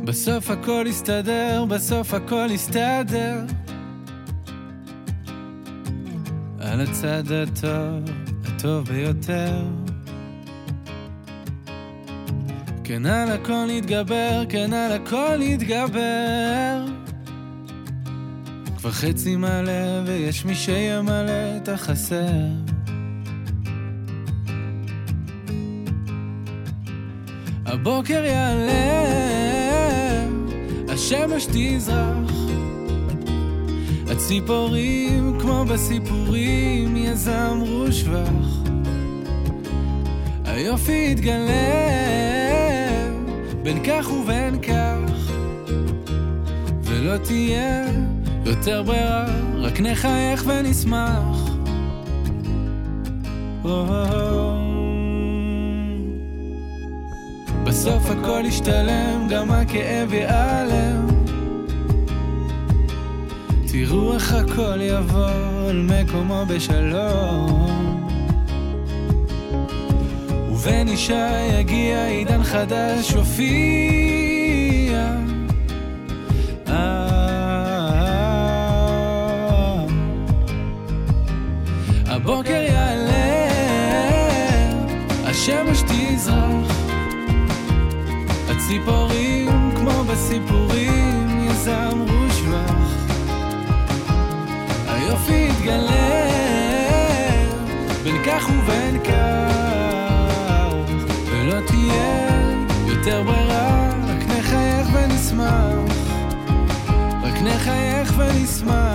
בסוף הכל יסתדר, בסוף הכל יסתדר. על הצד הטוב, הטוב ביותר. כן על הכל נתגבר, כן על הכל נתגבר. כבר חצי מלא ויש מי שימלא את החסר. הבוקר יעלה, השמש תזרח, הציפורים כמו בסיפורים יזמרו שבח. היופי יתגלה בין כך ובין כך, ולא תהיה יותר ברירה, רק נחייך ונשמח. בסוף הכל ישתלם, גם הכאב ייעלם. תראו איך הכל יבוא על מקומו בשלום. ובן אישה יגיע עידן חדש הופיע. הבוקר יעלה, השמש תזרח, הציפורים כמו בסיפורים יזמרו שבח. היופי יתגלה בין כך ובין כך, ולא תהיה יותר ברירה, רק נחייך ונשמח, רק נחייך ונשמח.